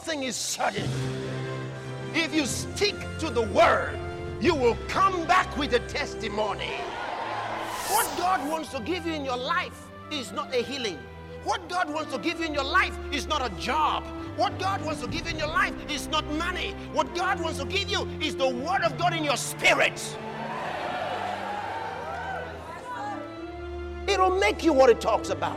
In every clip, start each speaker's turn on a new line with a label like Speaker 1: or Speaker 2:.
Speaker 1: thing is certain. If you stick to the word, you will come back with a testimony. What God wants to give you in your life is not a healing. What God wants to give you in your life is not a job. What God wants to give you in your life is not money. What God wants to give you is the word of God in your spirit. It'll make you what it talks about.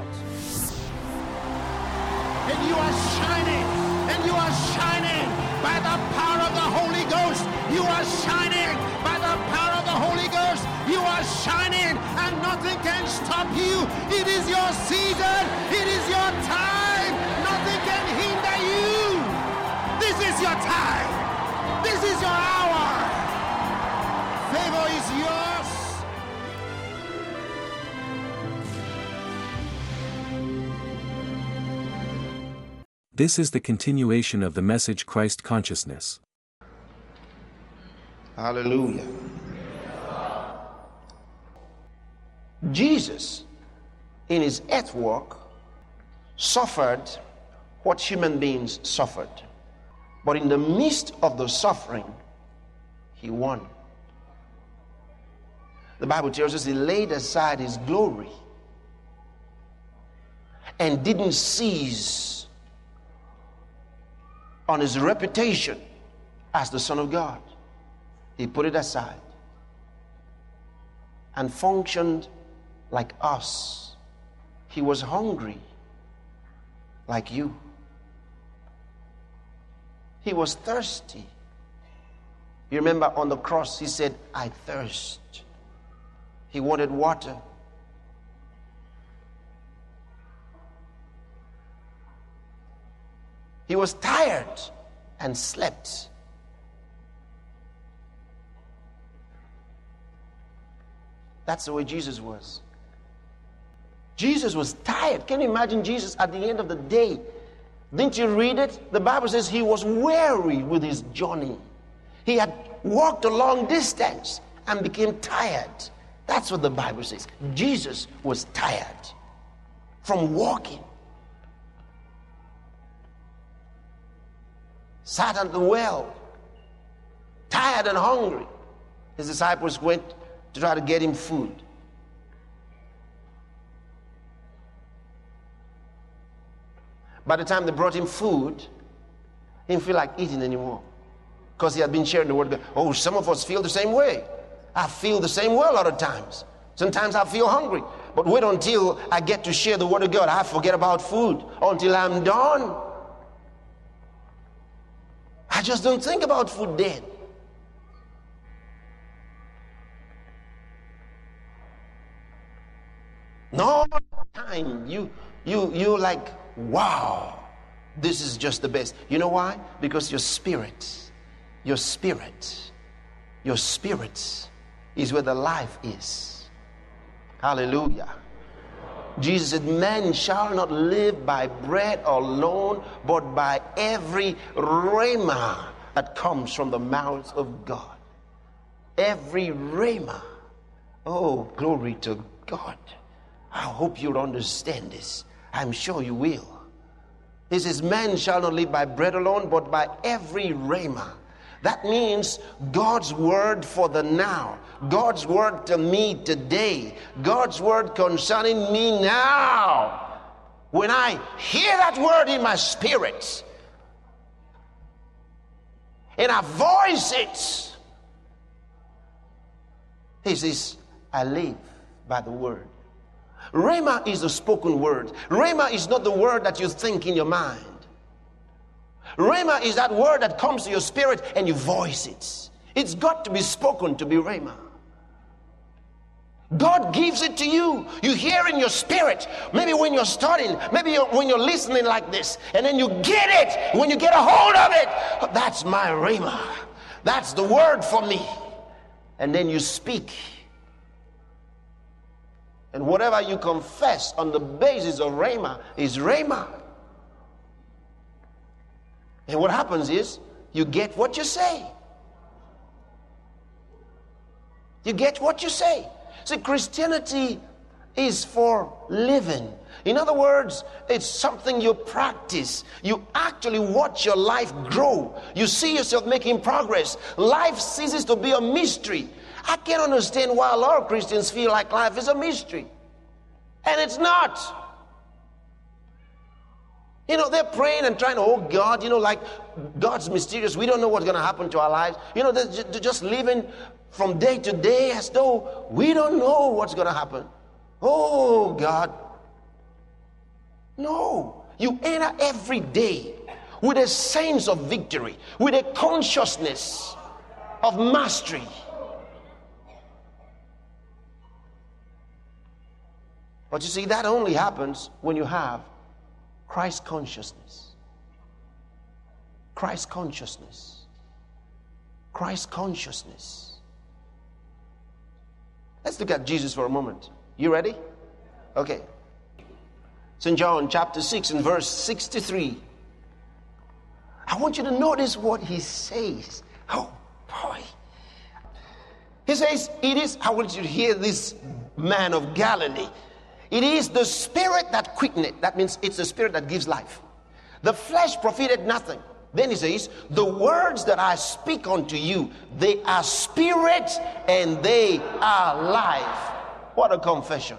Speaker 1: And you are shining. And you are shining by the power of the Holy Ghost. You are shining by the power of the Holy Ghost. You are shining and nothing can stop you. It is your season. It is your time. Nothing can hinder you. This is your time. This is your hour. Favor is yours.
Speaker 2: This is the continuation of the message Christ Consciousness.
Speaker 1: Hallelujah. Jesus, in his earth walk, suffered what human beings suffered. But in the midst of the suffering, he won. The Bible tells us he laid aside his glory and didn't seize on his reputation as the Son of God. He put it aside and functioned like us. He was hungry like you. He was thirsty. You remember on the cross he said, I thirst. He wanted water. He was tired and slept. That's the way Jesus was. Jesus was tired. Can you imagine Jesus at the end of the day? Didn't you read it? The Bible says he was weary with his journey. He had walked a long distance and became tired. That's what the Bible says. Jesus was tired from walking. Sat at the well, tired and hungry. His disciples went to try to get him food. By the time they brought him food, he didn't feel like eating anymore because he had been sharing the word of God. Oh, some of us feel the same way. I feel the same way a lot of times. Sometimes I feel hungry, but wait until I get to share the word of God. I forget about food until I'm done. I just don't think about food then. No time you like, wow, this is just the best. You know why? Because your spirit is where the life is. Hallelujah. Jesus said, man shall not live by bread alone, but by every rhema that comes from the mouth of God. Every rhema. Oh, glory to God. I hope you'll understand this. I'm sure you will. He says, man shall not live by bread alone, but by every rhema. That means God's word for the now. God's word to me today. God's word concerning me now. When I hear that word in my spirit and I voice it, he says, I live by the word. Rhema is the spoken word. Rhema is not the word that you think in your mind. Rhema is that word that comes to your spirit and you voice it. It's got to be spoken to be rhema. God gives it to you. You hear in your spirit. Maybe when you're studying, maybe when you're listening like this, and then you get it. When you get a hold of it, that's my rhema. That's the word for me. And then you speak. And whatever you confess on the basis of rhema is rhema. And what happens is, you get what you say. You get what you say. See, Christianity is for living. In other words, it's something you practice. You actually watch your life grow. You see yourself making progress. Life ceases to be a mystery. I can't understand why a lot of Christians feel like life is a mystery. And it's not. You know, they're praying and trying to, oh God, you know, like God's mysterious. We don't know what's going to happen to our lives. You know, they're just living from day to day as though we don't know what's going to happen. Oh God. No. You enter every day with a sense of victory, with a consciousness of mastery. But you see, that only happens when you have Christ consciousness. Christ consciousness. Christ consciousness. Let's look at Jesus for a moment. You ready? Okay. St. John chapter 6 and verse 63. I want you to notice what he says. Oh boy. He says, it is, I want you to hear this man of Galilee. It is the spirit that quickeneth. That means it's the spirit that gives life. The flesh profited nothing. Then he says, the words that I speak unto you, they are spirit and they are life. What a confession.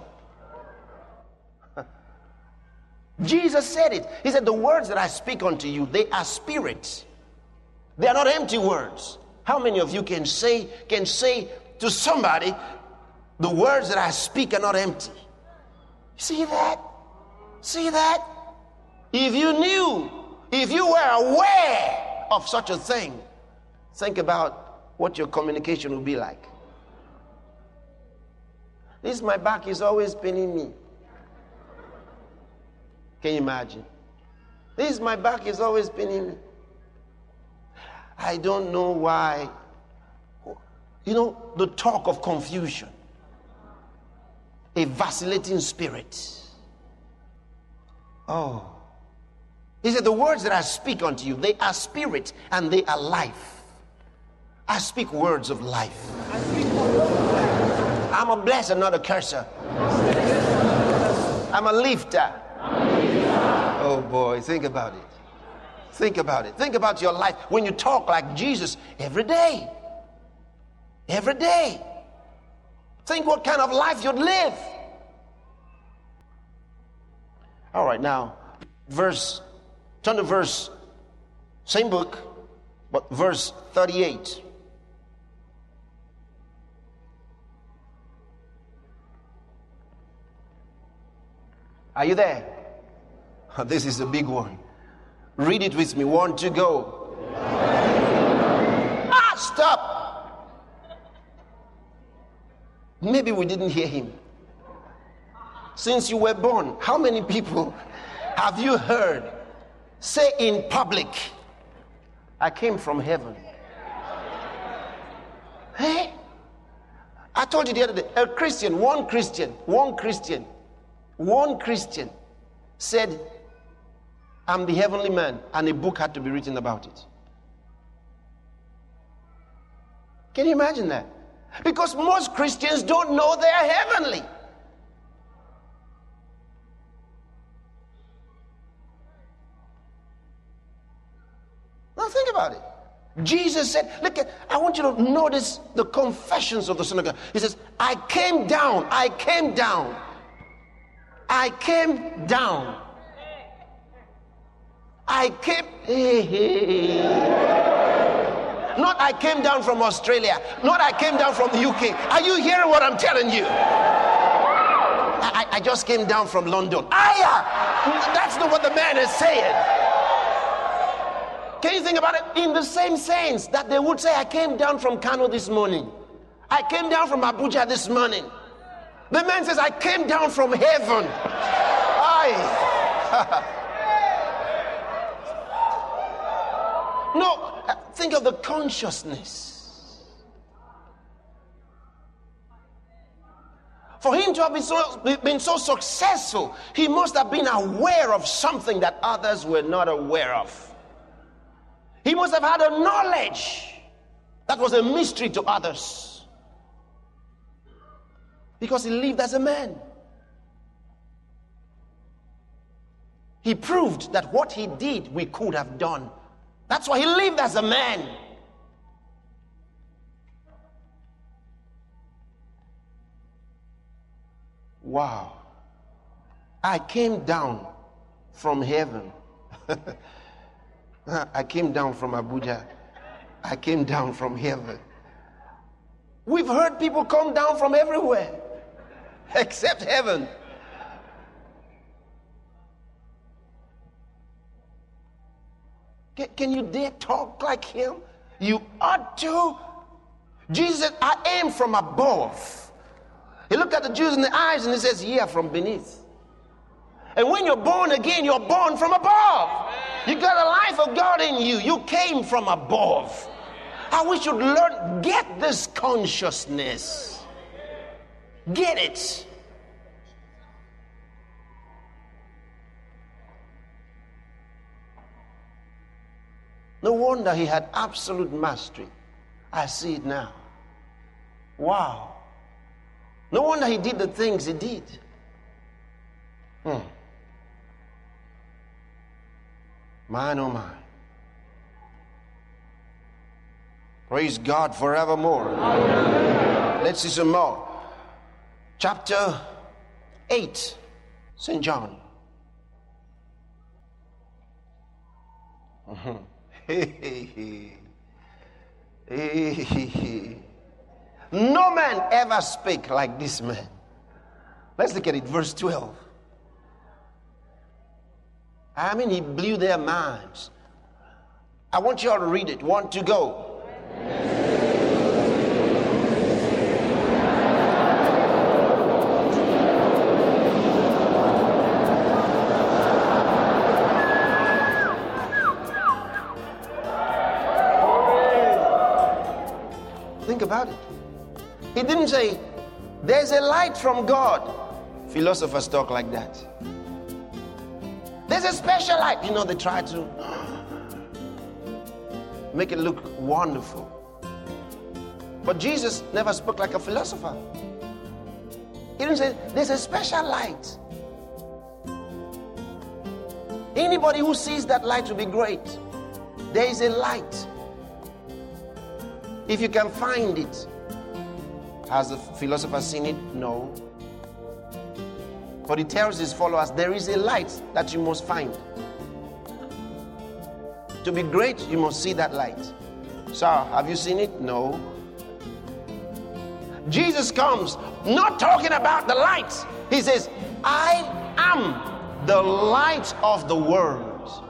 Speaker 1: Jesus said it. He said, the words that I speak unto you, they are spirit. They are not empty words. How many of you can say to somebody, the words that I speak are not empty? See that? See that? If you knew, if you were aware of such a thing, think about what your communication would be like. This, my back is always paining me. Can you imagine? This, my back is always paining me. I don't know why. You know, the talk of confusion. A vacillating spirit. Oh. He said, the words that I speak unto you, they are spirit and they are life. I speak words of life. I'm a blesser, not a curser. I'm a lifter. Oh boy, think about it. Think about it. Think about your life when you talk like Jesus every day. Every day. Think what kind of life you'd live. All right, now, turn to verse, same book, but verse 38. Are you there? This is a big one. Read it with me. 1, 2, go. Stop. Maybe we didn't hear him. Since you were born, how many people have you heard say in public, I came from heaven? Hey? I told you the other day, one Christian said, I'm the heavenly man, and a book had to be written about it. Can you imagine that? Because most Christians don't know they're heavenly. Now think about it. Jesus said, look, I want you to notice the confessions of the Son of God. He says, I came down. Not I came down from Australia. Not I came down from the UK. Are you hearing what I'm telling you? I just came down from London. That's not what the man is saying. Can you think about it? In the same sense that they would say, I came down from Kano this morning. I came down from Abuja this morning. The man says, I came down from heaven. No, think of the consciousness. For him to have been so successful, he must have been aware of something that others were not aware of. He must have had a knowledge that was a mystery to others. Because he lived as a man. He proved that what he did, we could have done. That's why he lived as a man. Wow. I came down from heaven. I came down from Abuja. I came down from heaven. We've heard people come down from everywhere except heaven. Can you dare talk like him? You ought to. Jesus said, I am from above. He looked at the Jews in the eyes and he says, ye are from beneath. And when you're born again, you're born from above. You got a life of God in you. You came from above. How we should learn, get this consciousness. Get it. No wonder he had absolute mastery. I see it now. Wow. No wonder he did the things he did. Mine, oh mine. Praise God forevermore. Let's see some more. Chapter 8, St. John. No man ever spake like this man. Let's look at it, verse 12. I mean, he blew their minds. I want you all to read it. 1, 2, go. Think about it. He didn't say, there's a light from God. Philosophers talk like that. There's a special light. You know, they try to make it look wonderful. But Jesus never spoke like a philosopher. He didn't say, there's a special light. Anybody who sees that light will be great. There is a light. If you can find it. Has the philosopher seen it? No. But he tells his followers, there is a light that you must find. To be great, you must see that light. Sir, have you seen it? No. Jesus comes, not talking about the light. He says, I am the light of the world.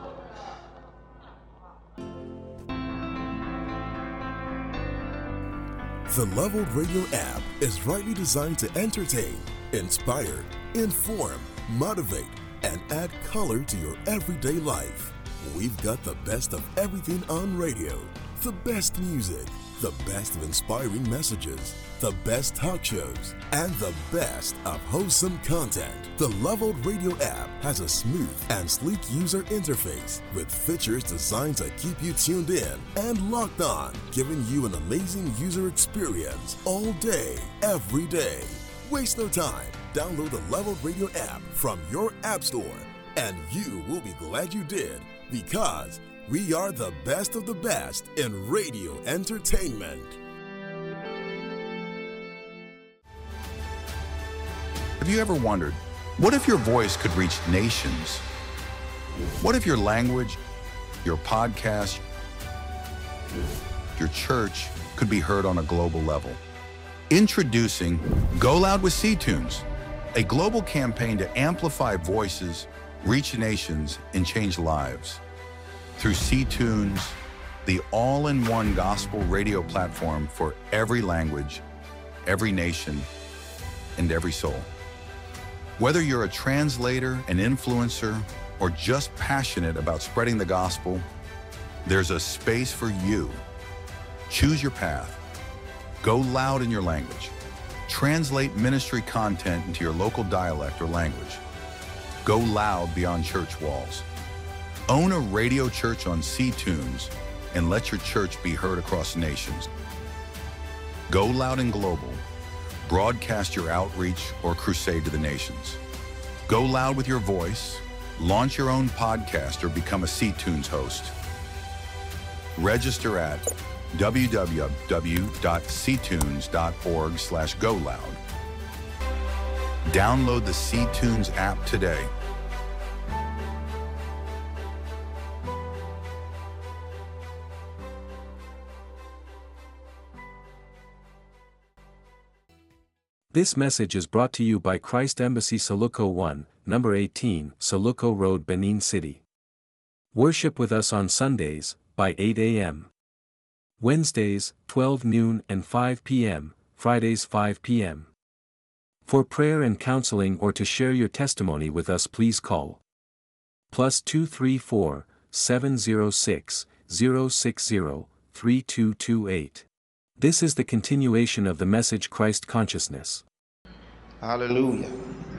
Speaker 3: The Leveled Radio app is rightly designed to entertain, inspire, inform, motivate, and add color to your everyday life. We've got the best of everything on radio, the best music, the best of inspiring messages, the best talk shows, and the best of wholesome content. The Leveled Radio app has a smooth and sleek user interface with features designed to keep you tuned in and locked on, giving you an amazing user experience all day, every day. Waste no time. Download the Leveled Radio app from your app store, and you will be glad you did, because we are the best of the best in radio entertainment.
Speaker 4: Have you ever wondered, what if your voice could reach nations? What if your language, your podcast, your church could be heard on a global level? Introducing Go Loud with C-Tunes, a global campaign to amplify voices, reach nations, and change lives. Through C-Tunes, the all-in-one gospel radio platform for every language, every nation, and every soul. Whether you're a translator, an influencer, or just passionate about spreading the gospel, there's a space for you. Choose your path. Go loud in your language. Translate ministry content into your local dialect or language. Go loud beyond church walls. Own a radio church on C-Tunes and let your church be heard across nations. Go loud and global. Broadcast your outreach or crusade to the nations. Go loud with your voice. Launch your own podcast or become a C-Tunes host. Register at www.ctunes.org/GoLoud. Download the C-Tunes app today.
Speaker 2: This message is brought to you by Christ Embassy Soluco 1, number 18, Soluco Road, Benin City. Worship with us on Sundays, by 8 a.m. Wednesdays, 12 noon and 5 p.m., Fridays 5 p.m. For prayer and counseling or to share your testimony with us, please call +234 706 060 3228. This is the continuation of the message Christ Consciousness.
Speaker 1: Hallelujah.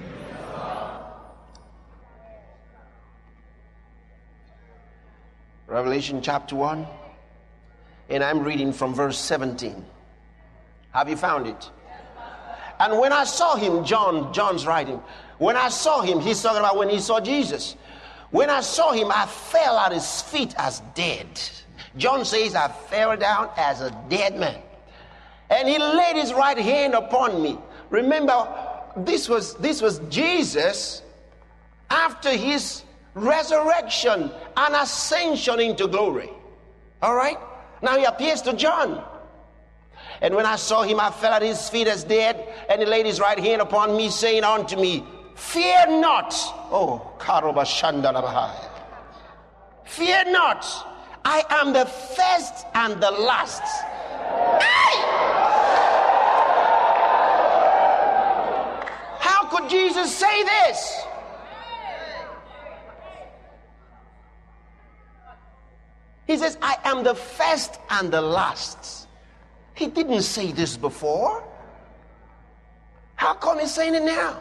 Speaker 1: Revelation chapter 1, and I'm reading from verse 17. Have you found it? And when I saw him, John's writing, when I saw him, he's talking about when he saw Jesus. When I saw him, I fell at his feet as dead. John says, I fell down as a dead man. And he laid his right hand upon me. Remember, this was Jesus after his resurrection and ascension into glory. All right? Now he appears to John. And when I saw him, I fell at his feet as dead, and he laid his right hand upon me, saying unto me, Fear not. Oh, Karobashandarabahai. Fear not. I am the first and the last. Hey! How could Jesus say this? He says, I am the first and the last. He didn't say this before. How come he's saying it now?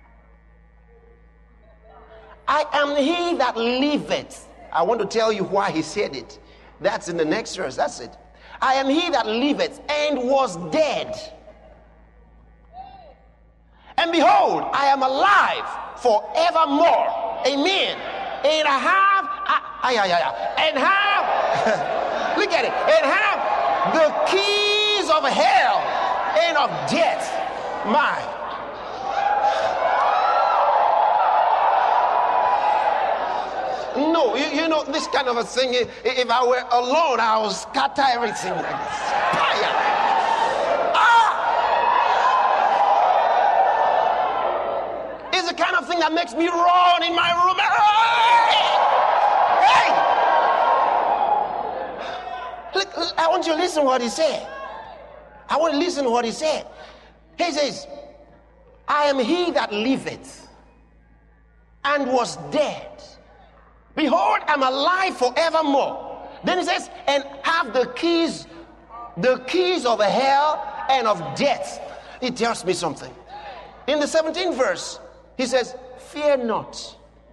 Speaker 1: I am he that liveth. I want to tell you why he said it. That's in the next verse. That's it. I am he that liveth and was dead. And behold, I am alive forevermore. Amen. And I have, look at it, and have the keys of hell and of death. My. No, you know, this kind of a thing, if I were alone, I would scatter everything like this. Fire. It's the kind of thing that makes me run in my room. Hey! Look, I want you to listen to what he said. I want to listen to what he said. He says, I am he that liveth and was dead. Behold, I'm alive forevermore. Then he says, and have the keys of hell and of death. It tells me something. In the 17th verse, he says, fear not.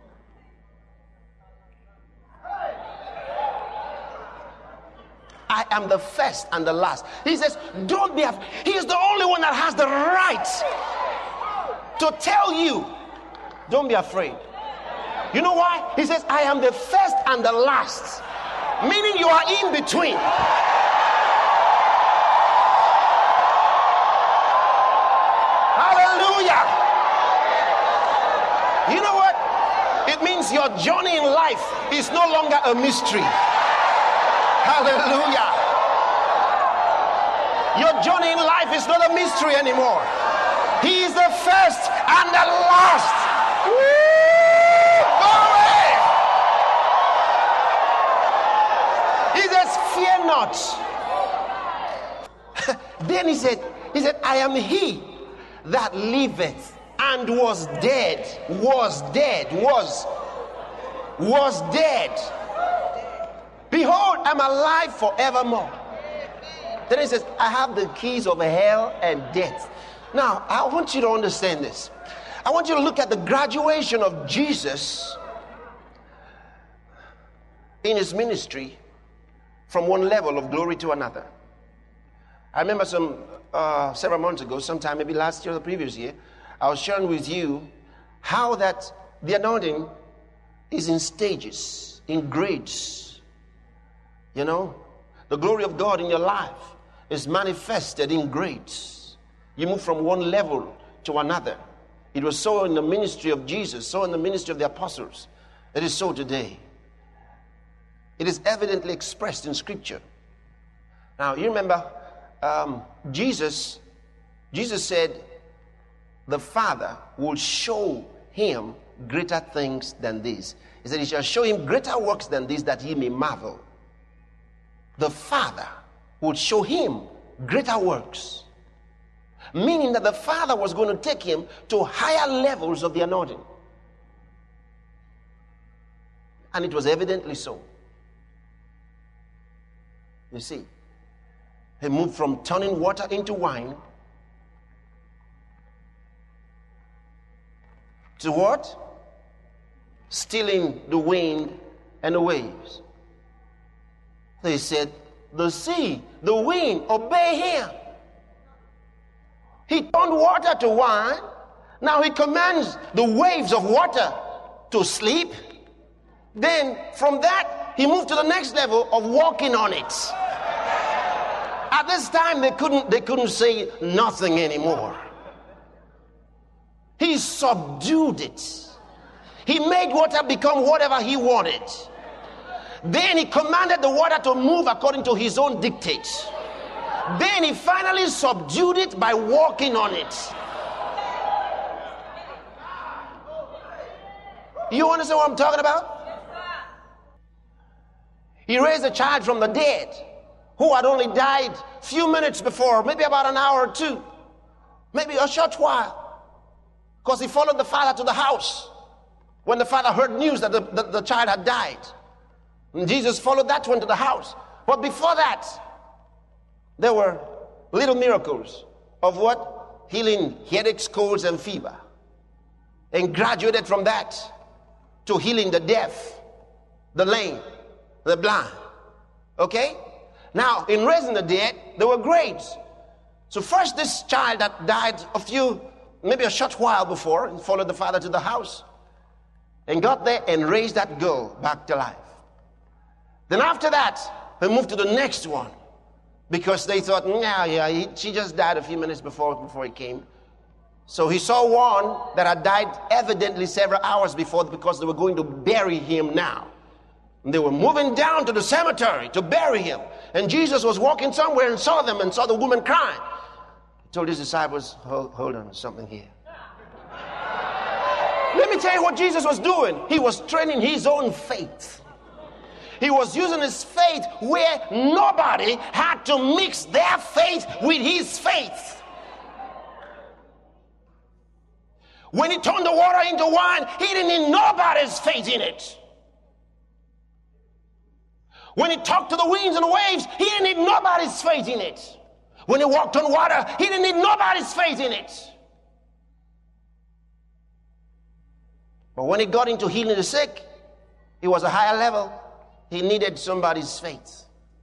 Speaker 1: I am the first and the last. He says, don't be afraid. He is the only one that has the right to tell you, don't be afraid. You know why? He says, I am the first and the last. Meaning you are in between. Hallelujah. You know what? It means your journey in life is no longer a mystery. Hallelujah. Your journey in life is not a mystery anymore. He is the first and the last. Woo! Fear not. Then he said, I am he that liveth and was dead. Behold, I'm alive forevermore. Then he says, I have the keys of hell and death. Now, I want you to understand this. I want you to look at the graduation of Jesus in his ministry from one level of glory to another. I remember several months ago, sometime maybe last year or the previous year, I was sharing with you how that the anointing is in stages, in grades. You know, the glory of God in your life is manifested in grades. You move from one level to another. It was so in the ministry of Jesus, so in the ministry of the apostles. It is so today. It is evidently expressed in Scripture. Now, you remember, Jesus said, the Father will show him greater things than these. He said, he shall show him greater works than these, that he may marvel. The Father would show him greater works. Meaning that the Father was going to take him to higher levels of the anointing. And it was evidently so. You see, he moved from turning water into wine to what? Stilling the wind and the waves. They said, the sea, the wind, obey him. He turned water to wine. Now he commands the waves of water to sleep. Then from that, he moved to the next level of walking on it. At this time, they couldn't say nothing anymore. He subdued it. He made water become whatever he wanted. Then he commanded the water to move according to his own dictates. Then he finally subdued it by walking on it. You understand what I'm talking about? He raised a child from the dead who had only died a few minutes before, maybe about an hour or two, maybe a short while, because he followed the father to the house when the father heard news that the child had died. And Jesus followed that one to the house. But before that, there were little miracles of what? Healing headaches, colds, and fever. And graduated from that to healing the deaf, the lame, the blind. Okay? Now, in raising the dead, there were grades. So first, this child that died maybe a short while before, he followed the father to the house and got there and raised that girl back to life. Then after that, they moved to the next one because they thought, she just died a few minutes before he came. So he saw one that had died evidently several hours before because they were going to bury him now. And they were moving down to the cemetery to bury him. And Jesus was walking somewhere and saw them and saw the woman crying. He told his disciples, hold on, something here. Let me tell you what Jesus was doing. He was training his own faith. He was using his faith where nobody had to mix their faith with his faith. When he turned the water into wine, he didn't need nobody's faith in it. When he talked to the winds and the waves, he didn't need nobody's faith in it. When he walked on water, he didn't need nobody's faith in it. But when he got into healing the sick, it was a higher level. He needed somebody's faith.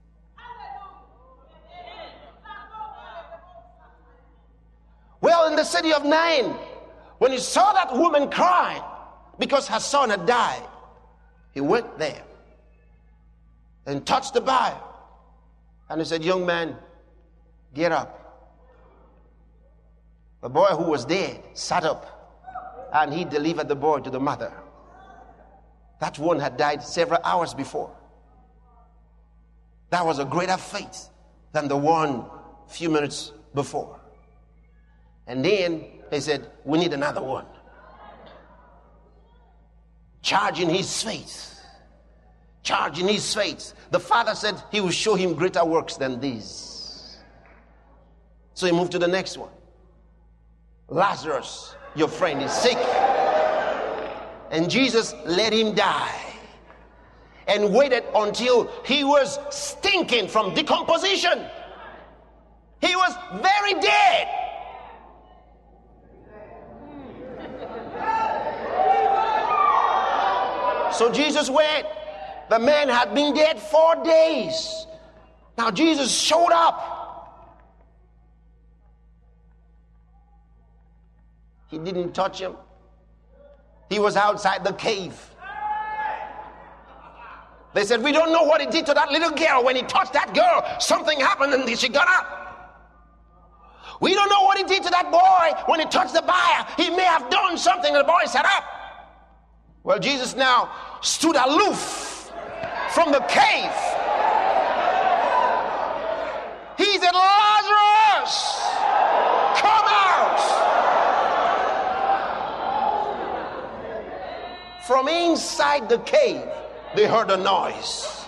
Speaker 1: Well, in the city of Nain, when he saw that woman crying because her son had died, he went there and touched the bier. And he said, young man, get up. The boy who was dead sat up, and he delivered the boy to the mother. That one had died several hours before. That was a greater faith than the one few minutes before. And then he said, we need another one. Charging his faith. Charging his faith. The father said he will show him greater works than these. So he moved to the next one. Lazarus, your friend, is sick. And Jesus let him die. And waited until he was stinking from decomposition. He was very dead. So Jesus went. The man had been dead 4 days. Now Jesus showed up. He didn't touch him. He was outside the cave. They said, we don't know what he did to that little girl. When he touched that girl, something happened and she got up. We don't know what he did to that boy. When he touched the buyer, he may have done something and the boy sat up. Well, Jesus now stood aloof from the cave. He said, Lazarus, come out. From inside the cave, they heard a noise.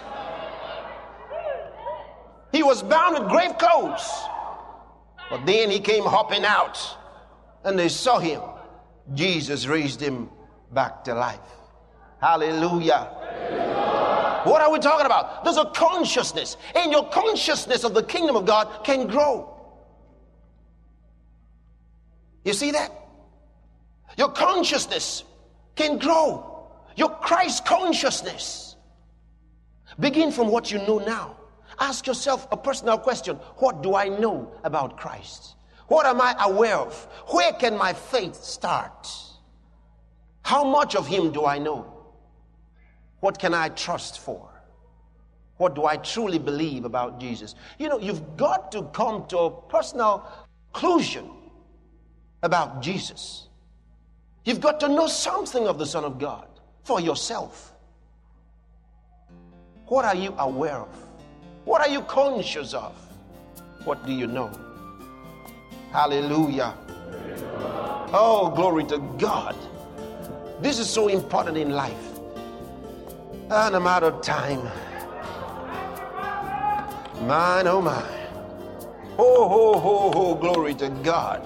Speaker 1: He was bound with grave clothes. But then he came hopping out and they saw him. Jesus raised him back to life. Hallelujah. What are we talking about? There's a consciousness, and your consciousness of the kingdom of God can grow. You see that? Your consciousness can grow. Your Christ consciousness. Begin from what you know now. Ask yourself a personal question. What do I know about Christ? What am I aware of? Where can my faith start? How much of him do I know? What can I trust for? What do I truly believe about Jesus? You know, you've got to come to a personal conclusion about Jesus. You've got to know something of the Son of God for yourself. What are you aware of? What are you conscious of? What do you know? Hallelujah. Oh, glory to God. This is so important in life. And I'm out of time. Mine, oh my. Oh, ho, ho, ho, glory to God.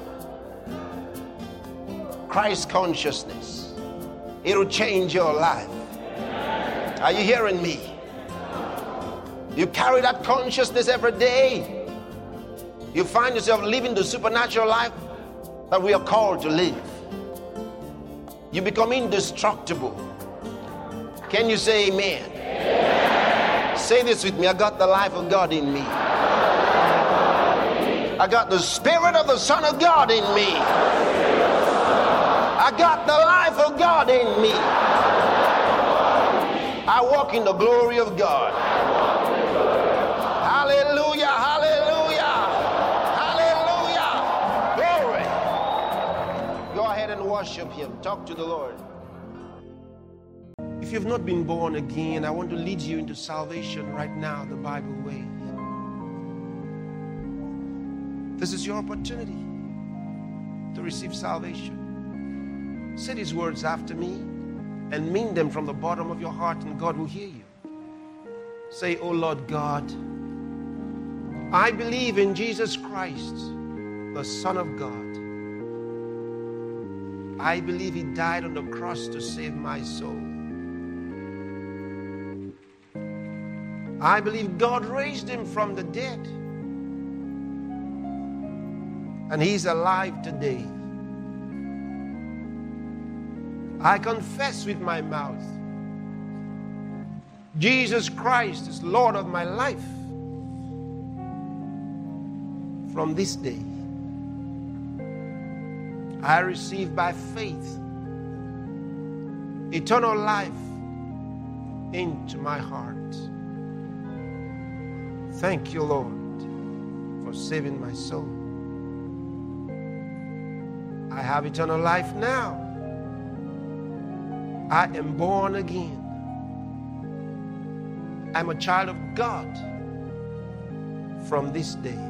Speaker 1: Christ consciousness. It'll change your life. Are you hearing me? You carry that consciousness every day. You find yourself living the supernatural life that we are called to live. You become indestructible. Can you say amen? Amen. Say this with me. I got the life of God in me. I got the Spirit of the Son of God in me. I got the life of God in me. I walk in the glory of God. Hallelujah, hallelujah, hallelujah. Glory. Go ahead and worship him. Talk to the Lord. If you've not been born again, I want to lead you into salvation right now, the Bible way. This is your opportunity to receive salvation. Say these words after me and mean them from the bottom of your heart, and God will hear you. Say, oh Lord God, I believe in Jesus Christ, the Son of God. I believe he died on the cross to save my soul. I believe God raised him from the dead. And he's alive today. I confess with my mouth, Jesus Christ is Lord of my life. From this day, I receive by faith eternal life into my heart. Thank you, Lord, for saving my soul. I have eternal life now. I am born again. I'm a child of God from this day.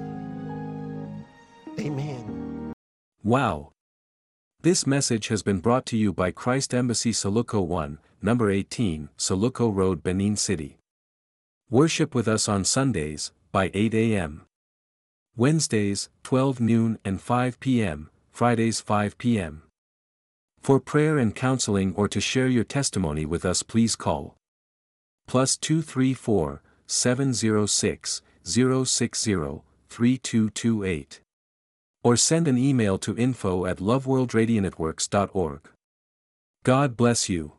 Speaker 1: Amen.
Speaker 2: Wow. This message has been brought to you by Christ Embassy Soluco 1, number 18, Soluco Road, Benin City. Worship with us on Sundays, by 8 a.m. Wednesdays, 12 noon and 5 p.m., Fridays 5 p.m. For prayer and counseling or to share your testimony with us, please call +234 706 060 3228. Or send an email to info@loveworldradionetworks.org. God bless you.